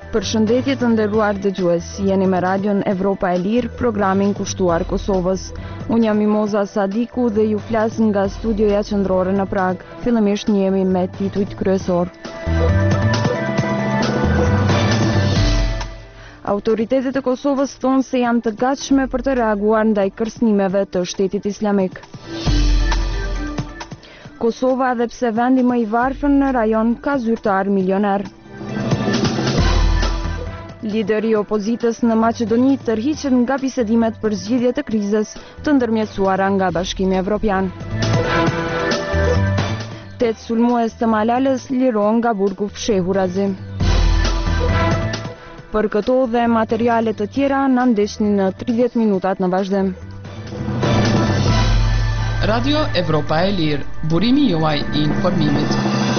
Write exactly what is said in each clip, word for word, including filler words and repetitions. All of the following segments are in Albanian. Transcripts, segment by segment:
Përshëndetje të nderuar dëgjues, jeni me radion Evropa e Lirë, programin kushtuar Kosovës. Unë jam Mimoza Sadiku dhe ju flas nga studioja qendrore në Prag. Fillimisht njemi me titujt kryesor. Autoritetet e Kosovës thonë se janë të gatshme për të reaguar ndaj kërcënimeve të Shtetit Islamik. Kosova, edhe pse vendi më i varfër në rajon, ka zyrtar milioner. Lideri i opozitës në Maqedoni tërhiqet nga bisedimet për zgjidhje të krizës të ndërmjetësuara nga Bashkimi Evropian. Tetë sulmues të Malalës lirohen nga burgu fshehurazi. Për këto dhe materiale të tjera na ndeshni në tridhjetë minutat në vazhdim. Radio Evropa e Lirë, burimi juaj i informimit.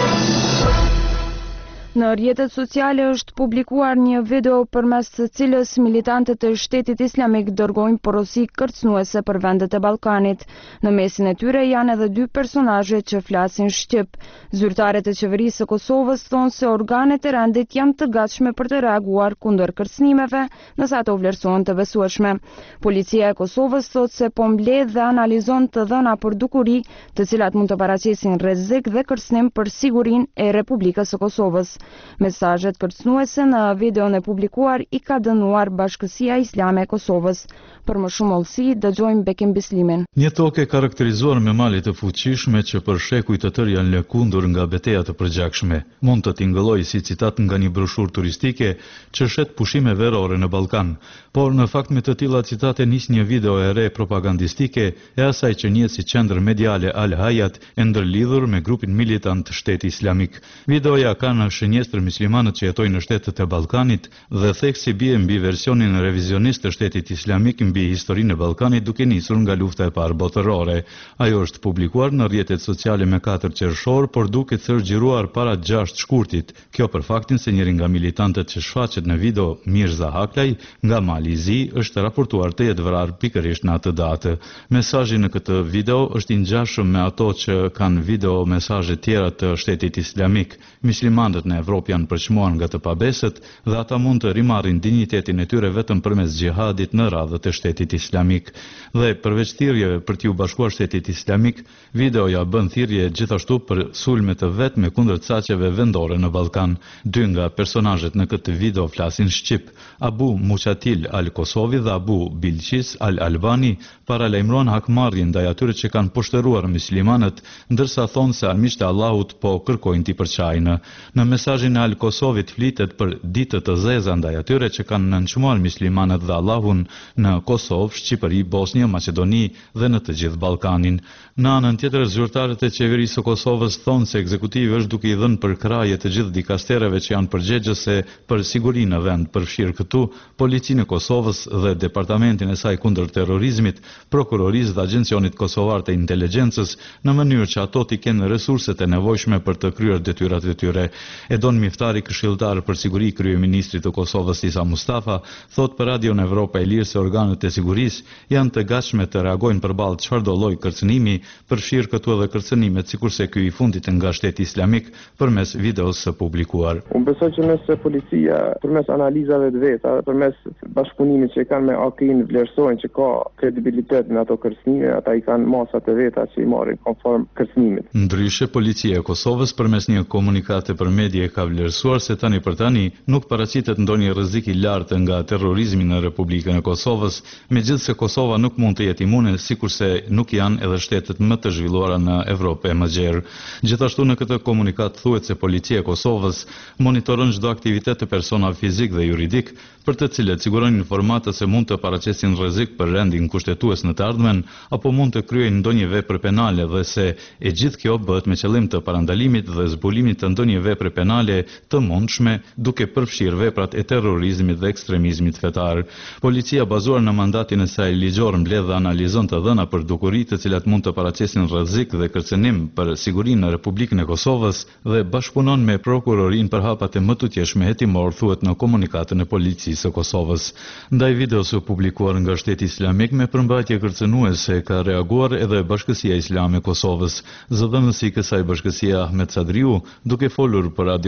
Në rrjetet sociale është publikuar një video përmes të cilës militantët e Shtetit Islamik dërgojnë porosi kërcënuese për vendet e Ballkanit. Në mesin e tyre janë edhe dy personazhe që flasin shqip. Zyrtarët e qeverisë së Kosovës thonë se organet e rendit janë të gatshme për të reaguar kundër kërcënimeve nëse ato vlerësohen të besueshme. Policia e Kosovës thotë se po mbledh dhe analizon të dhëna për dukuri, të cilat mund të paraqesin rrezik dhe kërcënim për sigurinë e Republikës së Kosovës. Mesazhet kërcënuese në videon e publikuar i ka dënuar Bashkësia Islame e Kosovës. Për më shumë hollësi, dëgjojmë Bekim Bislimin. Një tokë e karakterizuar me male të fuqishme që për shekuj të tërë janë lëkundur nga betejat të përgjakshme. Mund të tingëlloj si citat nga një broshurë turistike që shet pushime verore në Ballkan, por në fakt me të tilla citate nis një video e re propagandistike e asaj që njihet si qendër mediale Al Hayat e ndërlidhur me grupin militant të Shtetit Islamik. Videoja ka në shënjestër muslimanët që jetojnë në shtetet e Ballkanit dhe theksi bie mbi versionin revizionist të Shtetit Islamik mbi historinë e Ballkanit duke nisur nga lufta e parë botërore. Ajo është publikuar në rrjetet sociale me katër qershor, por duke thërgjiruar para gjashtë shkurtit. Kjo për faktin se njëri nga militantët që shfaqet në video, Mirza Haklaj, nga Mali i Zi, është raportuar të jetë vrarë pikërisht në atë datë. Mesazhi në këtë video është i ngjashëm me ato që kanë video mesazhe tjera të Shtetit Islamik. Muslimanët në Evropë janë përçmuar nga të pabesët dhe ata mund të rimarrin dinjitetin e tyre vetëm përmes xhihadit në radhët e Shtetit Islamik. Dhe përveç thirrjeve për t'u bashkuar Shtetit Islamik, videoja bën thirrje gjithashtu për sulme të vetme kundër caqeve vendore në Ballkan. Dy nga personazhet në këtë video flasin shqip. Abu Muqatil al-Kosovi dhe Abu Bilqis al-Albani paralajmëron hakmarrjen ndaj atyre që kanë poshtëruar muslimanët, ndërsa thonë se armiqtë e Allahut po kërkojnë t'i përçajnë. Në mesazhin e Al-Kosovit flitet për ditë të zeza ndaj atyre që kanë nënçmuar muslimanët dhe Allahun në Kosovë, Shqipëri, Bosnjë, Maqedoni dhe në të gjithë Ballkanin. Në anën tjetër, zyrtarët e qeverisë së Kosovës thonë se ekzekutivi është duke i dhënë përkraje të gjithë dikastereve që janë përgjegjëse për sigurinë në vend, përfshirë këtu Policinë e Kosovës dhe Departamentin e saj kundër terrorizmit, Prokurorisë dhe Agjencionit Kosovar të Inteligjencës, në mënyrë që ato t'i kenë resurset e nevojshme për të kryer detyrat e tyre. Edon Miftari, këshilltar për siguri i kryeministrit të Kosovës Isa Mustafa, thot për Radion Evropa e Lirë se organet e sigurisë janë të gatshme të reagojnë përballë çfarëdo lloji kërcënimi, përfshirë këtu edhe kërcënimet sikurse ky i fundit nga Shteti Islamik përmes videos së publikuar. Unë besoj që nëse policia përmes analizave të veta, përmes bashkëpunimit që kanë me A K I-n vlerësojnë që ka kredibilitet në ato kërcënime, ata i kanë masat e veta që i marrin konform kërcënimit. Ndryshe, policia e Kosovës përmes një komunikate për media ka vlerësuar se tani për tani nuk paraqitet ndonjë rrezik i lartë nga terrorizmi në Republikën e Kosovës, megjithse Kosova nuk mund të jetë imune, sikurse nuk janë edhe shtetet më të zhvilluara në Evropë e Mëgjerë. Gjithashtu në këtë komunikat thuhet se policia e Kosovës monitoron çdo aktivitet të personave fizik dhe juridik, për të cilët sigurojnë informata se mund të paraqesin rrezik për rendin kushtetues në të ardhmen apo mund të kryejnë ndonjë vepër penale dhe se e gjithë kjo bëhet me qëllim të parandalimit dhe zbulimit të ndonjë vepre penale të mundshme, duke përfshirë veprat e terrorizmit dhe ekstremizmit fetar. Policia bazuar në mandatin e saj ligjor mbledh dhe analizon të dhëna për dukuri të cilat mund të paraqesin rrezik dhe kërcënim për sigurinë në Republikën e Kosovës dhe bashkëpunon me prokurorinë për hapat e mëtutjeshme hetimor, thuhet në komunikatën e policisë së Kosovës. Ndaj videos së publikuar nga Shteti Islamik me përmbajtje kërcënuese ka reaguar edhe Bashkësia Islame e Kosovës. Zëdhënësi i kësaj bashkësie Ahmet Sadriu, duke folur për Radio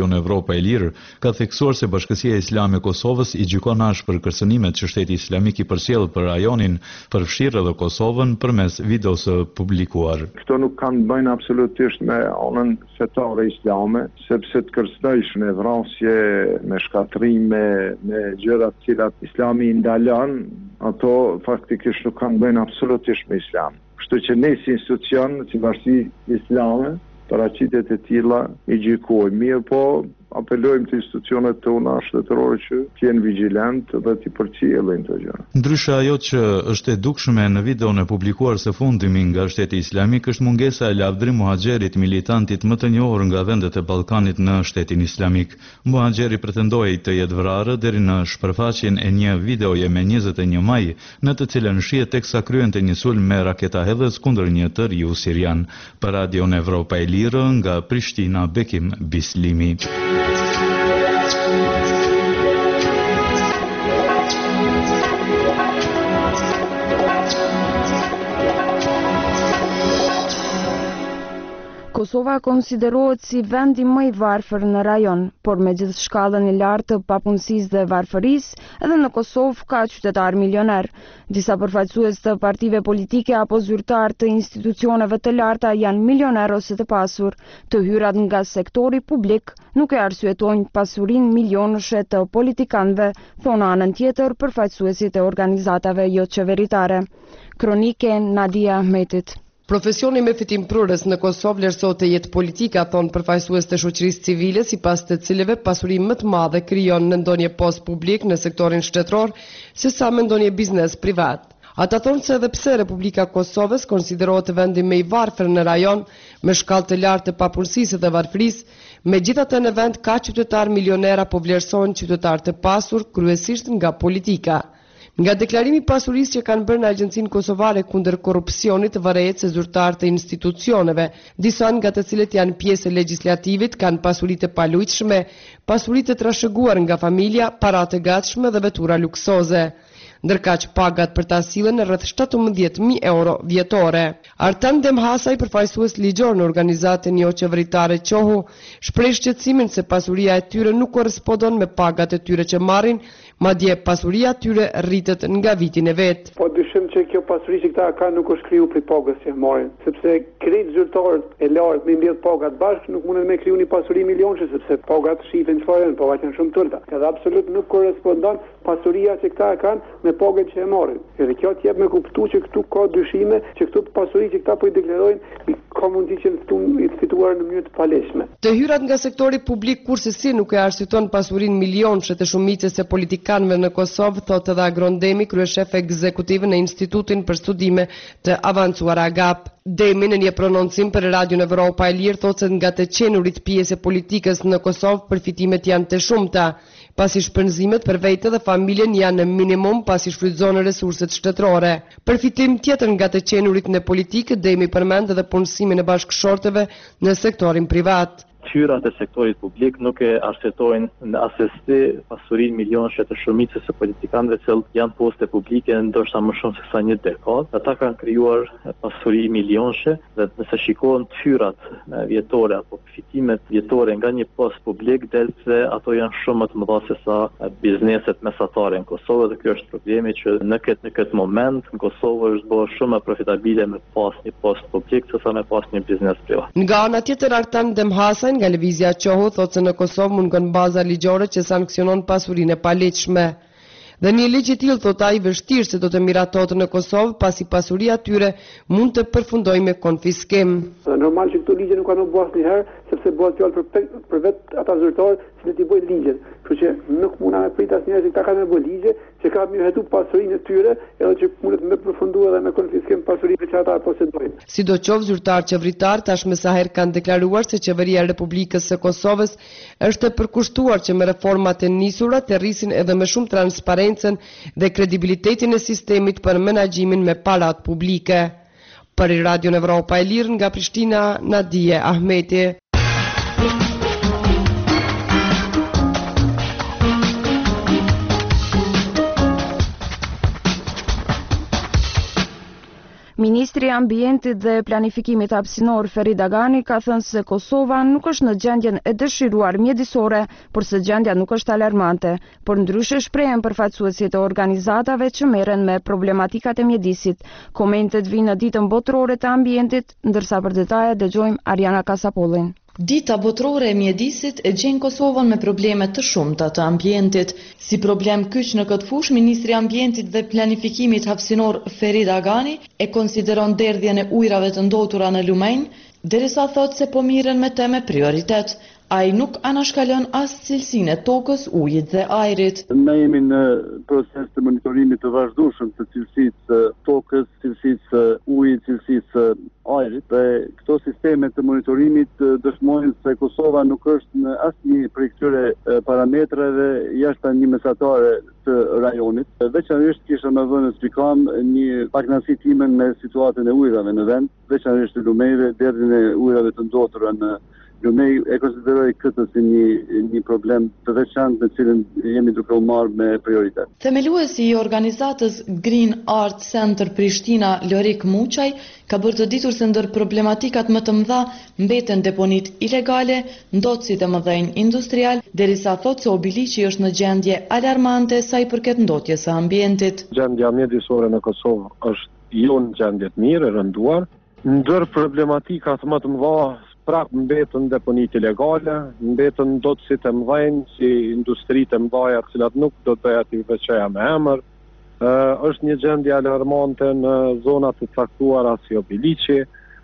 Radion Evropa e Lirë, ka theksuar se Bashkësia Islame e Kosovës i gjykon ashtë për kërcënimet që Shteti Islamik i përcjell për rajonin, përfshirë edhe Kosovën përmes videos së publikuar. Këto nuk kanë bëjnë absolutisht me anën fetare islame, sepse të kërcënojsh në vrasje, me shkatrime, me gjëra të cilat Islami i ndalon, ato faktikisht nuk kanë bëjnë absolutisht me Islam. Kështu që ne si institucion, si Bashkia Islame, paraqitjet e tilla i gjykojmë, mirë po apelojmë të institucionet tona shtetërore që të jenë vigjilant dhe të përcjellin këto gjëra. Ndryshe ajo që është e dukshme në videon e publikuar së fundimi nga Shteti Islamik është mungesa e Lavdrim Muhaxherit, militantit më të njohur nga vendet e Ballkanit në Shtetin Islamik. Muhaxheri pretendoi të jetë vrarë deri në shpërfaqjen e një videoje me njëzet e një maj, në të cilën shihet teksa kryente një sulm me raketa hedhës kundër një të riu sirian. Për Radion Evropa e Lirë nga Prishtina, Bekim Bislimi. Kosova konsiderohet si vendi më i varfër në rajon, por me gjithë shkallën e lartë të papunësisë dhe varfërisë, edhe në Kosovë ka qytetar milioner. Disa përfaqësues të partive politike apo zyrtar të institucioneve të larta janë milioner ose të pasur. Të hyrat nga sektori publik nuk e arsyetojnë pasurinë milionëshe të politikanëve, thonë anën tjetër përfaqësuesit e organizatave jo qeveritare. Kronike Nadia Ahmetit. Profesioni me fitim prurës në Kosovë vlerësohet të jetë politika, thonë përfaqësues të shoqërisë civile, sipas të cilëve pasuri më të madhe krijon në ndonjë post publik në sektorin shtetëror, sesa me ndonjë biznes privat. Ata thonë se edhe pse Republika e Kosovës konsiderohet vendi më i varfër në rajon, me shkallë të lartë të papunësisë dhe varfërisë, megjithatë në vend ka qytetar milioner apo vlerësohen qytetar të pasur, kryesisht nga politika. Nga deklarimi i pasurisë që kanë bërë në Agjencinë Kosovare kundër korrupsionit vërehet se zyrtarë të institucioneve, disa nga të cilët janë pjesë e legjislativit, kanë pasuri të palujtshme, pasuri të trashëguar nga familja, para të gatshme dhe vetura luksoze. Ndërkaq pagat për ta sillen në rreth shtatëmbëdhjetë mijë euro vjetore. Artan Demhasaj, përfaqësues ligjor në organizatën jo qeveritare Qohu, shpreh shqetësimin se pasuria e tyre nuk korrespondon me pagat e tyre që marrin, madje pasuria e tyre rritet nga vitin e vet. Po dyshim që kjo pasuri që këta kanë nuk është kriju për pagës që marrin, sepse krejt zyrtarët e lartë me mbledh pagat bashkë nuk mundet me kriju një pasuri milionëshe, sepse pagat shifen çfarë janë, pagat janë shumë të ulta. Edhe absolut nuk korrespondon pasuria që këta kanë me pagat që e marrin. Edhe kjo t'jep me kuptu që këtu ka dyshime që këtu pasuri që këta po i deklarojnë ka mundi që të fituar në mënyrë të paleshme. Të hyrat nga sektori publik kurse si nuk e arsyeton pasurinë milionëshe të shumicës së politikanëve në Kosovë, thotë edhe Agron Demi, kryeshef ekzekutiv në Institutin për Studime të Avancuara Agap. Demi në një prononcim për Radion Evropa e Lirë thotë se nga të qenurit pjesë e politikës në Kosovë përfitimet janë të shumta, pasi shpenzimet për vete dhe familjen janë në minimum pasi shfrytëzon resurset shtetërore. Përfitim tjetër nga të qenurit në politikë, Demi përmend edhe punësimin e bashkëshorteve në sektorin privat. Hyrat e sektorit publik nuk e arsyetojnë në asesi pasurinë milionëshe të shumicës së politikanëve që janë poste publike ndoshta më shumë se sa një dekadë. Ata kanë krijuar pasuri milionëshe dhe nëse shikohen hyrat vjetore apo fitimet vjetore nga një post publik, del se ato janë shumë më të mëdha se sa bizneset mesatare në Kosovë dhe ky është problemi që në këtë në këtë moment në Kosovë është bërë shumë më profitabile me pas një post publik se sa me pas një biznes privat. Nga ana tjetër Artan Demhasaj nga Lëvizja Qohu thotë se në Kosovë mungon baza ligjore që sanksionon pasurinë e palegjshme. Dhe një ligj i tillë thotë ai vështirë se do të miratohet në Kosovë pasi pasuria e tyre mund të përfundojë me konfiskim. Normal që këto ligje nuk kanë bërë asnjëherë, sepse bëhet fjalë për për vetë ata zyrtarë që ti bëjnë ligjet. Kështu që nuk mund na prit asnjëherë se ata kanë bërë ligje që ka mirë hetu pasurinë e tyre, edhe që mundet me përfunduar edhe me konfiskim pasurinë që ata posedojnë. Sidoqoftë zyrtar qeveritar tashmë sa herë kanë deklaruar se qeveria e Republikës së Kosovës është e përkushtuar që me reformat e nisura të rrisin edhe më shumë transparencën dhe kredibilitetin e sistemit për menaxhimin me parat publike. Për Radion Evropa e Lirë nga Prishtina, Nadije Ahmeti. Ministri i Ambientit dhe Planifikimit Hapësinor Ferit Agani ka thënë se Kosova nuk është në gjendjen e dëshiruar mjedisore, por se gjendja nuk është alarmante, por ndryshe shprehen përfaqësuesit e organizatave që merren me problematikat e mjedisit. Komentet vinë në ditën botërore të ambientit, ndërsa për detaje dëgjojmë Ariana Kasapollin. Dita botërore e mjedisit e gjen Kosovën me probleme të shumta të ambientit. Si problem kyç në këtë fushë, Ministri i Ambientit dhe Planifikimit Hapësinor Ferit Agani e konsideron derdhjen e ujrave të ndotura në Lumenj, derisa thotë se po mirën me teme prioritet. Ai nuk anashkalon as cilësinë e tokës, ujit dhe ajrit. Ne jemi në proces të monitorimit të vazhdueshëm të cilësisë së tokës, cilësisë së ujit, cilësisë së ajrit. Dhe këto sisteme të monitorimit dëshmojnë se Kosova nuk është në asnjë prej këtyre parametrave jashtë një mesatare të rajonit. Veçanërisht kisha më vënë spikam një pakënaqësi time me situatën e ujrave në vend, veçanërisht të Lumejve, derdhjen e ujrave të ndotura në Lumej e konsideroj këtë si një, një problem të veçantë me cilën jemi duke u marrë me prioritet. Themeluesi i organizatës Green Art Center Prishtina, Lorik Muçaj, ka bërë të ditur se ndër problematikat më të mëdha mbeten deponit ilegale, ndotësit e mëdhenj industrial, derisa thotë se Obiliqi është në gjendje alarmante sa i përket ndotjes së ambientit. Gjendja mjedisore në Kosovë është jo në gjendje të mirë, e rënduar. Ndër problematikat më të mëdha prap mbetën deponit ilegale, mbetën ndotësit e mëdhenj si industritë e mëdha, të cilat nuk do të bëhet i veçoja me emër. Uh, është një gjendje alarmante në zonat të caktuara si Obiliqi.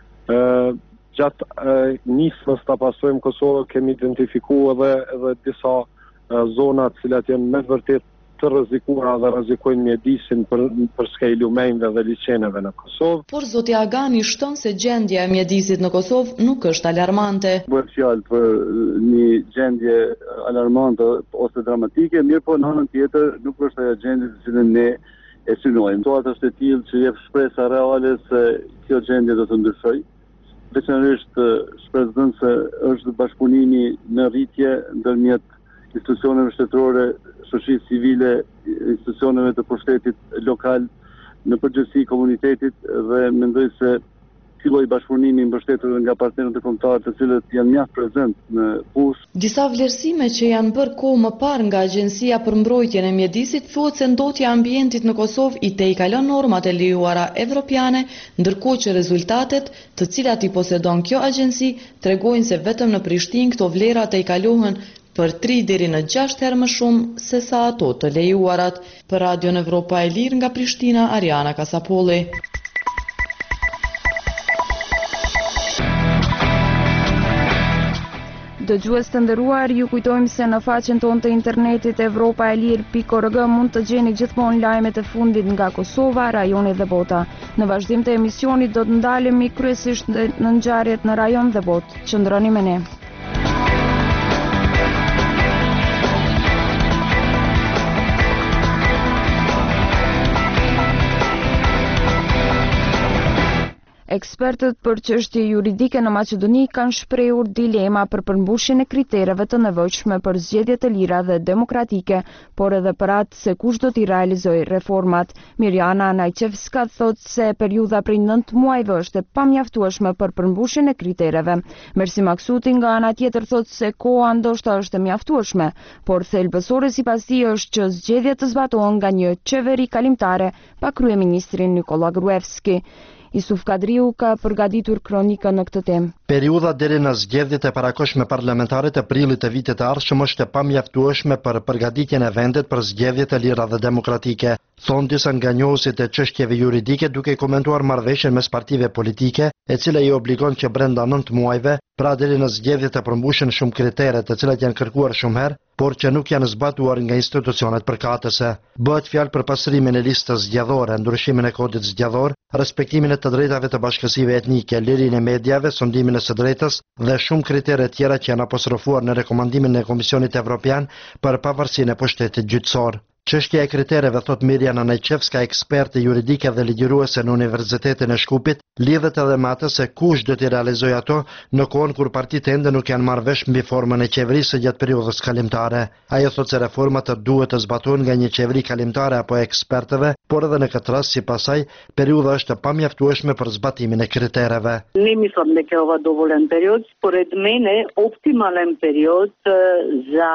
Uh, gjatë uh, nismës ta pasojmë Kosovë kemi identifikuar edhe, edhe disa uh, zona të cilat janë me vërtet të rrezikuara dhe rrezikojnë mjedisin për, për skej lumenjve dhe liçeneve në Kosovë. Por zoti Agani shton se gjendja e mjedisit në Kosovë nuk është alarmante. Bëhet fjalë për një gjendje alarmante ose dramatike, mirë po në anën tjetër nuk është ajo gjendje të cilën ne e synojmë. Situata është e tillë që jep shpresa reale se kjo gjendje do të ndryshojë. Veçanërisht shpresdhënëse është bashkëpunimi në rritje ndërmjet institucioneve shtetërore, shoqërisë civile, institucioneve të pushtetit lokal, në përgjithësi komunitetit, dhe mendoj se ky lloj bashkëpunimi mbështetur nga partnerët e kombëtar, të cilët janë mjaft prezent në fushë. Disa vlerësime që janë bërë kohë më parë nga Agjencia për Mbrojtjen e Mjedisit thuhet se ndotja e ambientit në Kosovë i tejkalon normat e lejuara evropiane, ndërkohë që rezultatet, të cilat i posedon kjo agjenci, tregojnë se vetëm në Prishtinë këto vlera tejkalohen për tri deri në gjashtë herë më shumë se sa ato të lejuarat. Për Radion Evropa e Lirë nga Prishtina, Ariana Kasapolli. Dëgjues të nderuar, ju kujtojmë se në faqen tonë të internetit evropa e lirë pikë org mund të gjeni gjithmonë lajmet e fundit nga Kosova, rajoni dhe bota. Në vazhdim të emisionit do të ndalemi kryesisht në ngjarjet në rajon dhe botë. Qëndroni me ne. Ekspertët për çështje juridike në Maqedoni kanë shprehur dilema për përmbushjen e kritereve të nevojshme për zgjedhje të lira dhe demokratike, por edhe për atë se kush do t'i realizojë reformat. Mirjana Najçevska thotë se periudha prej nëntë muajve është e pamjaftueshme për përmbushjen e kritereve. Mersi Maksuti nga ana tjetër thotë se koha ndoshta është e mjaftueshme, por thelbësore sipas tij është që zgjedhjet të zbatohen nga një qeveri kalimtare pa kryeministrin Nikola Gruevski. Isuf Kadriu ka përgatitur kronikën në këtë temë. Periudha deri në zgjedhjet e parakohshme parlamentare të prillit të vitit të ardhshëm është e pamjaftueshme për përgatitjen e vendit për zgjedhje të lira dhe demokratike, thonë disa nga njohësit e çështjeve juridike, duke komentuar marrëveshjen mes partive politike, e cila i obligon që brenda nëntë muajve, pra deri në zgjedhjet të përmbushen shumë kritere të cilat janë kërkuar shumë herë, por që nuk janë zbatuar nga institucionet përkatëse. Bëhet fjalë për pasurimin e listës zgjedhore, ndryshimin e kodit zgjedhor, respektimin e të drejtave të bashkësive etnike, lirinë e mediave, sondimin e së drejtës dhe shumë kritere tjera që janë apostrofuar në rekomandimin e Komisionit Evropian për pavarësinë e pushtetit gjyqësor. Çështja e kritereve, thot Mirjana Najçevska, eksperte juridike dhe ligjëruese në Universitetin e Shkupit, lidhet edhe me atë se kush do t'i realizojë ato në kohën kur partitë ende nuk janë marrë vesh mbi formën e qeverisë gjatë periudhës kalimtare. Ajo thot se reformat duhet të zbatohen nga një qeveri kalimtare apo ekspertëve, por edhe në këtë rast, sipas saj, periudha është pamjaftueshme për zbatimin e kritereve. Nimi thonë që ova dovolen period, pored mene optimalen period za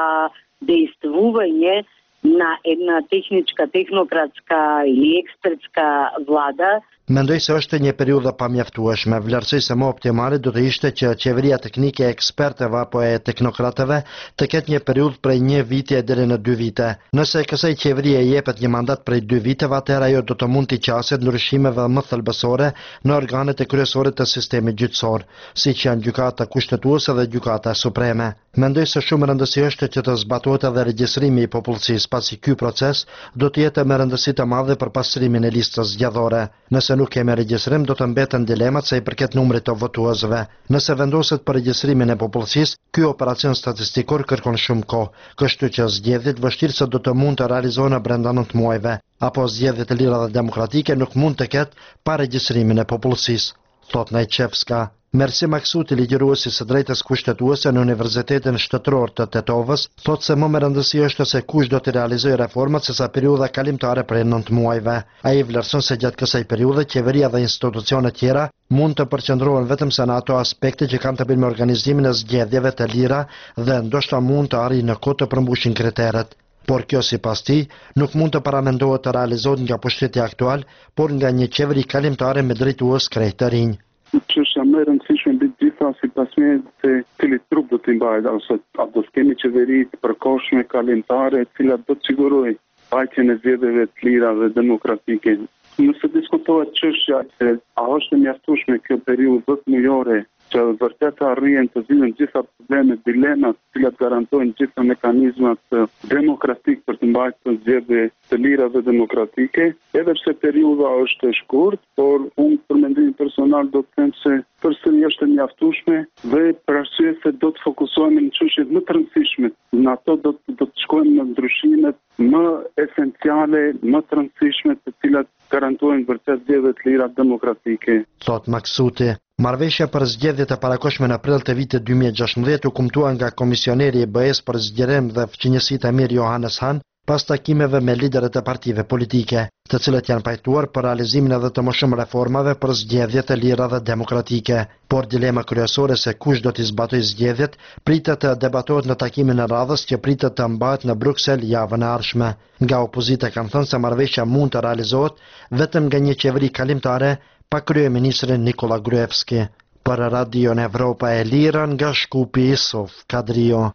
действување na една техничка, технократска или експертска влада. Mendoj se është një periudhë pamjaftueshme. Vlerësoj se më optimale do të ishte që qeveria teknike e ekspertëve apo e teknokratëve të ketë një periudhë prej një viti deri në dy vite. Nëse kësaj qeverie jepet një mandat prej dy viteve, atëherë ajo do të mund të qaset ndryshimeve më thelbësore në organet e kryesore të sistemit gjyqësor, siç janë gjykata kushtetuese dhe gjykata supreme. Mendoj se shumë rëndësishme është që të zbatohet edhe regjistrimi i popullsisë, pasi ky proces do të jetë me rëndësi të madhe për pastrimin e listës zgjedhore. Nëse nuk kemi regjistrim, do të mbeten dilemat sa i përket numrit të votuesve. Nëse vendoset për regjistrimin e popullsisë, ky operacion statistikor kërkon shumë kohë, kështu që zgjedhjet vështirëse do të mund të realizohen brenda nëntë muajve, apo zgjedhjet e lira dhe demokratike nuk mund të ketë pa regjistrimin e popullsisë, thot Najçevska. Mersi Maksuti, ligjëruesi së drejtës kushtetuese në Universitetin Shtetëror të Tetovës, thot se më me rëndësi është se kush do të realizojë reformat sesa periudha kalimtare prej nëntë muajve. Ai vlerëson se gjatë kësaj periudhe qeveria dhe institucionet tjera mund të përqendrohen vetëm se në ato aspekte që kanë të bëjnë me organizimin e zgjedhjeve të lira dhe ndoshta mund të arrijë në kohë të përmbushin kriteret. Por kjo sipas tij nuk mund të paramendohet të realizohet nga pushteti aktual, por nga një qeveri kalimtare me drejtues krejt të rinj. Çështja më e rëndësishme mbi të gjitha sipas meje se cili trup do të mbajë, ose a do të kemi qeveri të përkohshme kalimtare, e cila do të sigurojë mbajtjen e zgjedhjeve të lira dhe demokratike. Nëse diskutohet çështja se a është e mjaftueshme kjo periudhë dhjetë-muajore që vërtet arrihen të zihen gjitha problemet, dilemat, të cilat garantojnë gjitha mekanizmat demokratik për të mbajtur zgjedhje të lira dhe demokratike, edhe pse periudha është e shkurt, por unë për mendimin personal do të them se përsëri është e mjaftueshme dhe për arsye se do të fokusohemi në çështjet më të rëndësishme, në ato do të do të shkojmë në ndryshimet më esenciale, më të rëndësishme, të cilat garantojnë vërtet zgjedhje të lira demokratike. Thot Maksuti. Marrëveshja për zgjedhjet e parakohshme në aprill të vitit dy mijë e gjashtëmbëdhjetë u kumtua nga komisioneri i B E-s për zgjerim dhe fqinjësitë Emir Johannes Han pas takimeve me liderët e partive politike, të cilët janë pajtuar për realizimin edhe të më shumë reformave për zgjedhjet e lira dhe demokratike. Por dilema kryesore se kush do t'i zbatojë zgjedhjet pritet të debatohet në takimin e radhës që pritet të mbahet në Bruksel javën e ardhshme. Nga opozita kanë thënë se marrëveshja mund të realizohet vetëm nga një qeveri kalimtare pa kryeministrin Nikola Gruevski. Për Radio Evropa e Lira nga Shkupi, Sof Kadrio.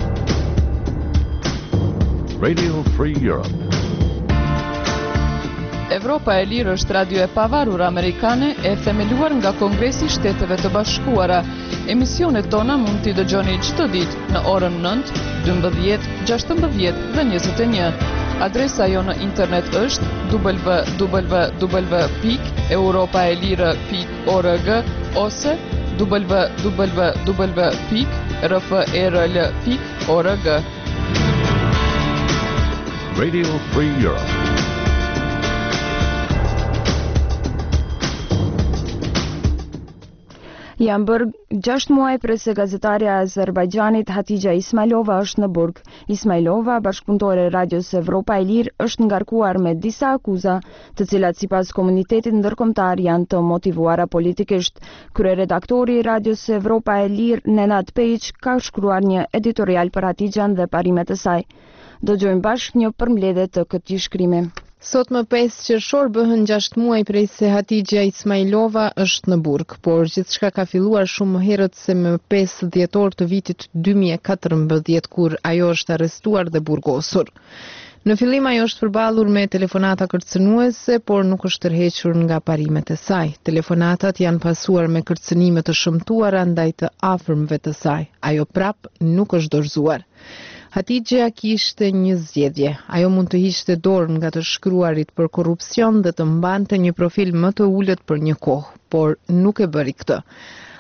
Radio Free Europe. Evropa e Lirë është radio e pavarur amerikane e themeluar nga Kongresi i Shteteve të Bashkuara. Emisionet tona mund t'i dëgjoni çdo ditë në orën nëntë, dymbëdhjetë, gjashtëmbëdhjetë dhe njëzet e një. Adresa jo në internet është w w w pikë europaelire pikë org ose w w w pikë r f e r l pikë org. Radio Free Europe. Janë bërë gjashtë muaj prej se gazetarja e Azerbajxhanit Hatixha Ismailova është në burg. Ismailova, bashkëpunëtore e Radios Evropa e Lirë, është ngarkuar me disa akuza, të cilat sipas komunitetit ndërkombëtar janë të motivuara politikisht. Kryeredaktori i Radios Evropa e Lirë, Nenad Pejic, ka shkruar një editorial për Hatixhan dhe parimet e saj. Do gjojmë bashkë një përmbledhje të këtij shkrimi. Sot më pesë qershor bëhen gjashtë muaj prej se Hatixha Ismailova është në burg, por gjithçka ka filluar shumë më herët se më pesë dhjetor të vitit dy mijë e katërmbëdhjetë, kur ajo është arrestuar dhe burgosur. Në fillim ajo është përballur me telefonata kërcënuese, por nuk është tërhequr nga parimet e saj. Telefonatat janë pasuar me kërcënime të shëmtuara ndaj të afërmëve të saj. Ajo prap nuk është dorëzuar. Hatixha kishte një zgjedhje. Ajo mund të hiqte dorë nga të shkruarit për korrupsion dhe të mbante një profil më të ulët për një kohë, por nuk e bëri këtë.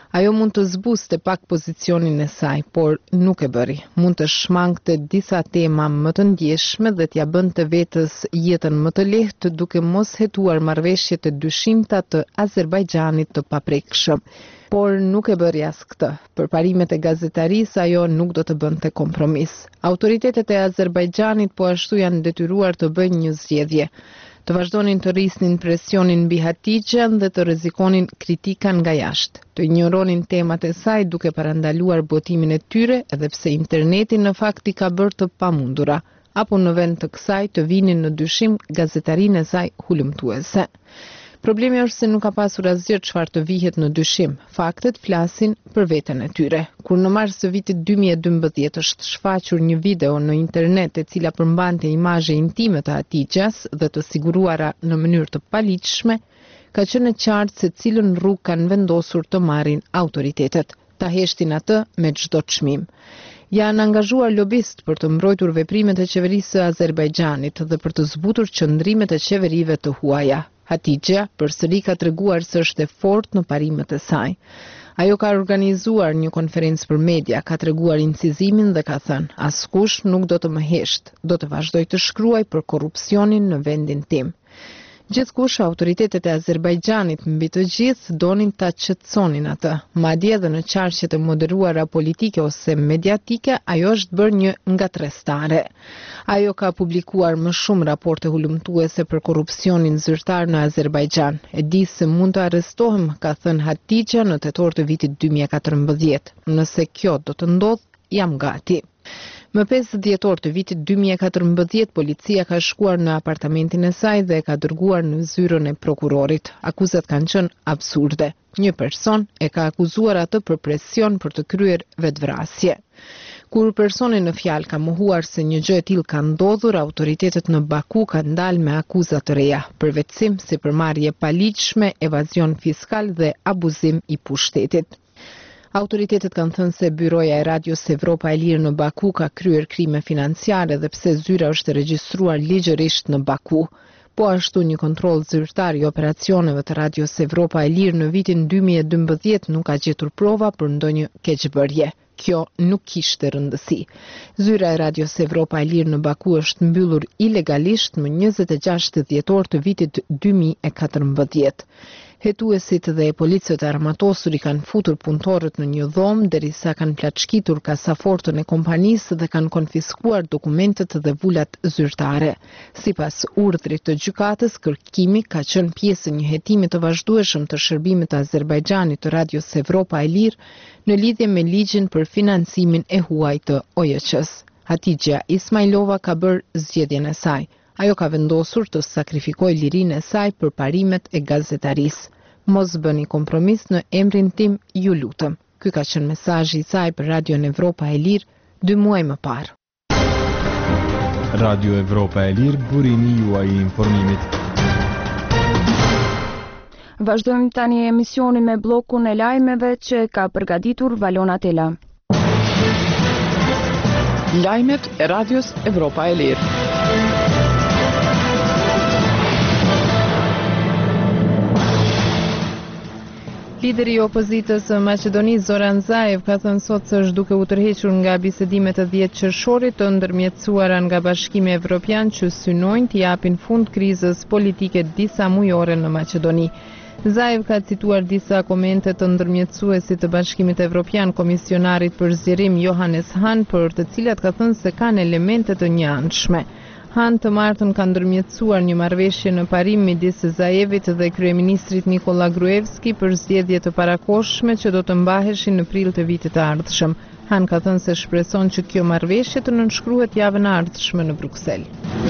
Ajo mund të zbuste pak pozicionin e saj, por nuk e bëri. Mund të shmangte disa tema më të ndjeshme dhe t'ja bënte vetës jetën më të lehtë duke mos hetuar marrëveshjet e dyshimta të Azerbajxhanit të paprekshëm. Por nuk e bëri as këtë. Për parimet e gazetarisë ajo nuk do të bënte kompromis. Autoritetet e Azerbajxhanit po ashtu janë detyruar të bëjnë një zgjedhje. Të vazhdonin të rrisnin presionin mbi Hatixhen dhe të rrezikonin kritika nga jashtë, të injoronin temat e saj duke parandaluar botimin e tyre edhe pse interneti në fakt i ka bërë të pamundura, apo në vend të kësaj të vinin në dyshim gazetarinë e saj hulumtuese. Problemi është se nuk ka pasur asgjë çfarë të vihet në dyshim. Faktet flasin për veten e tyre. Kur në mars të vitit dy mijë e dymbëdhjetë është shfaqur një video në internet e cila përmbante imazhe intime të Hatixhas dhe të siguruara në mënyrë të paligjshme, ka qenë e qartë se cilën rrugë kanë vendosur të marrin autoritetet. Ta heshtin atë me çdo çmim. Janë angazhuar lobist për të mbrojtur veprimet e qeverisë së Azerbajxhanit dhe për të zbutur qëndrimet e qeverive të huaja. Hatixha përsëri ka treguar se është e fortë në parimet e saj. Ajo ka organizuar një konferencë për media, ka treguar incizimin dhe ka thënë: "Askush nuk do të më hesht, do të vazhdoj të shkruaj për korrupsionin në vendin tim." Gjithkush, autoritetet e Azerbajxhanit mbi të gjithë donin ta qetësonin atë. Madje edhe në qarqet e moderuara politike ose mediatike, ajo është bërë një ngatrestare. Ajo ka publikuar më shumë raporte hulumtuese për korrupsionin zyrtar në Azerbajxhan. E di se mund të arrestohem, ka thënë Hatixha në tetor të vitit dy mijë e katërmbëdhjetë. Nëse kjo do të ndodh, jam gati. Më pesë dhjetor të vitit dy mijë e katërmbëdhjetë, policia ka shkuar në apartamentin e saj dhe e ka dërguar në zyrën e prokurorit. Akuzat kanë qenë absurde. Një person e ka akuzuar atë për presion për të kryer vetvrasje. Kur personi në fjalë ka mohuar se një gjë e tillë ka ndodhur, autoritetet në Baku kanë dalë me akuza të reja, përvetësim si përmarrje paligjshme, evazion fiskal dhe abuzim i pushtetit. Autoritetet kanë thënë se byroja e Radios Evropa e Lirë në Baku ka kryer krime financiare dhe pse zyra është regjistruar ligjërisht në Baku. Po ashtu një kontroll zyrtar i operacioneve të Radios Evropa e Lirë në vitin dy mijë e dymbëdhjetë nuk ka gjetur prova për ndonjë keqbërje. Kjo nuk kishte rëndësi. Zyra e Radios Evropa e Lirë në Baku është mbyllur ilegalisht më njëzet e gjashtë dhjetor të vitit dy mijë e katërmbëdhjetë. Hetuesit dhe e policët e armatosur i kanë futur punëtorët në një dhomë derisa kanë plaçkitur kasafortën e kompanisë dhe kanë konfiskuar dokumentet dhe vulat zyrtare. Sipas urdhrit të gjykatës, kërkimi ka qenë pjesë e një hetimi të vazhdueshëm të shërbimit të Azerbajxhanit të Radios Evropa e Lirë në lidhje me ligjin për financimin e huaj të O J Q-s. Hatixha Ismailova ka bërë zgjedhjen e saj. Ajo ka vendosur të sakrifikojë lirinë e saj për parimet e gazetarisë. Mos bëni kompromis në emrin tim, ju lutem. Ky ka qenë mesazhi i saj për Radion Evropa e Lirë dy muaj më parë. Radio Evropa e Lirë, burimi juaj i informimit. Vazhdojmë tani emisionin me bllokun e lajmeve që ka përgatitur Valona Tela. Lajmet e Radios Evropa e Lirë. Lideri i opozitës së Maqedonisë Zoran Zaev ka thënë sot se është duke u tërhequr nga bisedimet e dhjetë qershorit të ndërmjetësuara nga Bashkimi Evropian që synojnë të japin fund krizës politike disa mujore në Maqedoni. Zaev ka cituar disa komente të ndërmjetësuesit të Bashkimit Evropian, komisionarit për zgjerim Johannes Hahn, për të cilat ka thënë se kanë elemente të njëanshme. Han të martën ka ndërmjetësuar një marrëveshje në parim midis Zaevit dhe kryeministrit Nikola Gruevski për zgjedhje të parakohshme që do të mbaheshin në prill të vitit të ardhshëm. Han ka thënë se shpreson që kjo marrëveshje të nënshkruhet javën e ardhshme në Bruksel.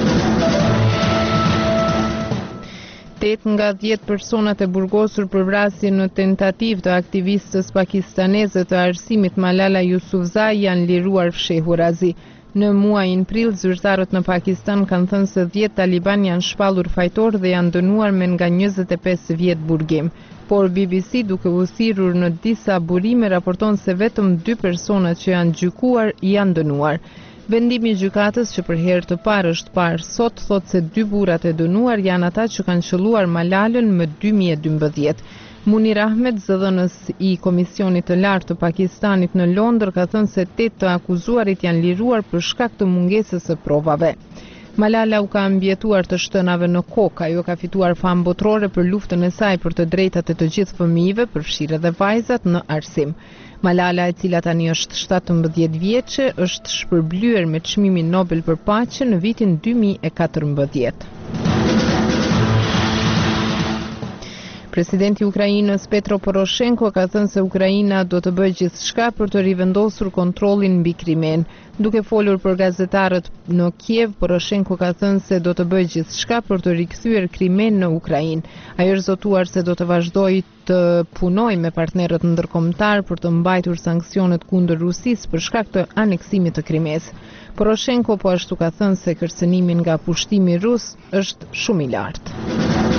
Tetë nga dhjetë personat e burgosur për vrasje në tentativë të aktivistës pakistaneze të arsimit Malala Yousafzai janë liruar fshehurazi. Në muajin prill, zyrtarët në Pakistan kanë thënë se dhjetë taliban janë shpallur fajtor dhe janë dënuar me nga njëzet e pesë vjet burgim. Por B B C, duke u thirrur në disa burime, raporton se vetëm dy personat që janë gjykuar janë dënuar. Vendimi i gjykatës, që për herë të parë është parë sot, thotë se dy burrat e dënuar janë ata që kanë qelluar Malalën më dy mijë e dymbëdhjetë. Munir Ahmed, zëdhënës i Komisionit të Lartë të Pakistanit në Londër, ka thënë se tetë të akuzuarit janë liruar për shkak të mungesës së provave. Malala u ka mbjetuar të shtënave në kokë, ajo ka fituar famë botërore për luftën e saj për të drejtat e të gjithë fëmijëve, përfshirë edhe vajzat në arsim. Malala, e cila tani është shtatëmbëdhjetë vjeçe, është shpërblyer me çmimin Nobel për paqe në vitin dy mijë e katërmbëdhjetë. Presidenti i Ukrainës Petro Poroshenko ka thënë se Ukraina do të bëjë gjithçka për të rivendosur kontrollin mbi Krimen. Duke folur për gazetarët në Kiev, Poroshenko ka thënë se do të bëjë gjithçka për të rikthyer Krimen në Ukrainë. Ai është zotuar se do të vazhdojë të punojë me partnerët ndërkombëtar për të mbajtur sanksionet kundër Rusisë për shkak të aneksimit të Krimes. Poroshenko po ashtu ka thënë se kërcënimi nga pushtimi rus është shumë i lartë.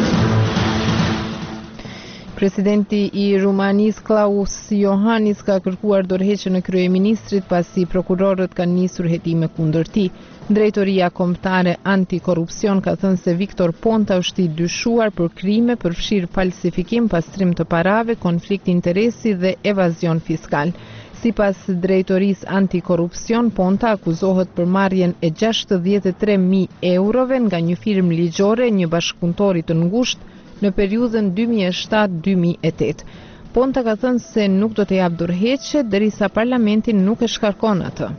Presidenti i Rumanisë Klaus Iohannis ka kërkuar dorëheqjen e kryeministrit pasi prokurorët kanë nisur hetime kundër tij. Drejtoria Kombëtare Antikorrupsion ka thënë se Viktor Ponta është i dyshuar për krime përfshirë falsifikim, pastrim të parave, konflikt interesi dhe evazion fiskal. Sipas drejtorisë antikorrupsion, Ponta akuzohet për marrjen e gjashtëdhjetë e tre mijë eurove nga një firmë ligjore, një bashkëpunëtori të ngushtë, në periudhën dy mijë e shtatë dy mijë e tetë. Ponta ka thënë se nuk do të jap dorëheqje derisa parlamenti nuk e shkarkon atë.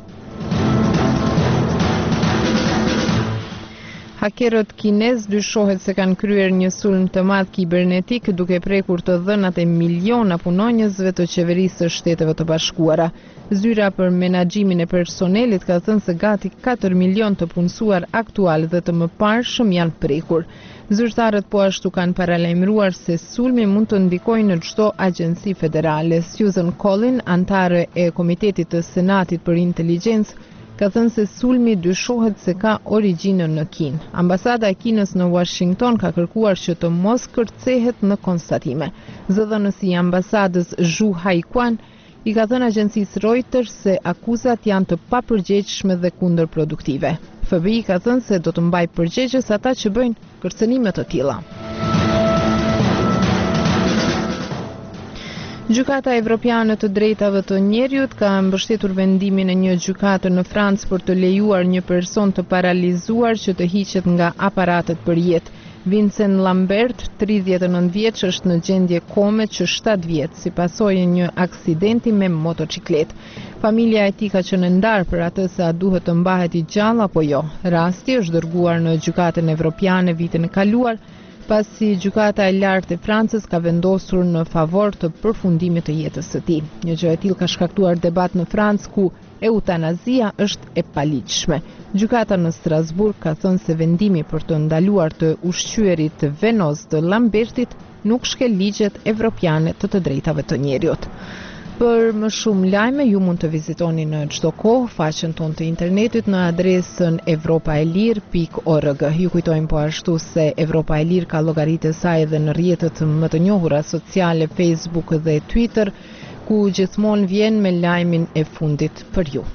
Hakerët kinez dyshohet se kanë kryer një sulm të madh kibernetik duke prekur të dhënat e miliona punonjësve të qeverisë së Shteteve të Bashkuara. Zyra për menaxhimin e personelit ka thënë se gati katër milion të punësuar aktual dhe të mëparshëm janë prekur. Zyrtarët po ashtu kanë paralajmëruar se sulmi mund të ndikojë në çdo agjenci federale. Susan Collin, antare e Komitetit të Senatit për Inteligjencë, ka thënë se sulmi dyshohet se ka origjinën në Kinë. Ambasada e Kinës në Washington ka kërkuar që të mos kërcehet në konstatime. Zëdhënësi i ambasadës Zhu Haikuan i ka thënë agjencisë Reuters se akuzat janë të papërgjegjshme dhe kundërproduktive. F B I ka thënë se do të mbajë përgjegjës ata që bëjnë kërcënime të tilla. Gjykata Evropiane të Drejtave të Njerëzit ka mbështetur vendimin e një gjykate në Francë për të lejuar një person të paralizuar që të hiqet nga aparatet për jetë. Vincent Lambert, tridhjetë e nëntë vjeç, është në gjendje kome që shtatë vjet si pasojë një aksidenti me motocikletë. Familja e tij ka qenë ndarë për atë se a duhet të mbahet i gjallë apo jo. Rasti është dërguar në gjykatën evropiane vitin e kaluar, pasi gjykata e lartë e Francës ka vendosur në favor të përfundimit të jetës së tij. Një gjë e tillë ka shkaktuar debat në Francë ku eutanazia është e paligjshme. Gjykata në Strasburg ka thënë se vendimi për të ndaluar të ushqyerit venoz të Lambertit nuk shkel ligjet evropiane të të drejtave të njerëzit. Për më shumë lajme, ju mund të vizitoni në çdo kohë faqen tonë të internetit në adresën evropaelir pikë org. Ju kujtojmë po ashtu se Evropa e Lirë ka llogaritë e saj edhe në rrjetet më të njohura sociale Facebook dhe Twitter, ku gjithmonë vjen me lajmin e fundit për ju.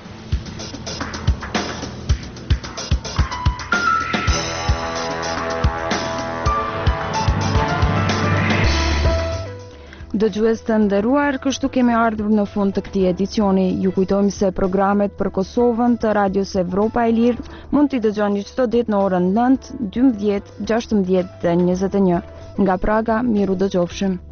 Dëgjues të nderuar, kështu kemi ardhur në fund të këtij edicioni. Ju kujtojmë se programet për Kosovën të Radios Evropa e Lirë mund t'i dëgjoni çdo ditë në orën nëntë, dymbëdhjetë, gjashtëmbëdhjetë dhe njëzet e një. Nga Praga, miru dëgjofshim.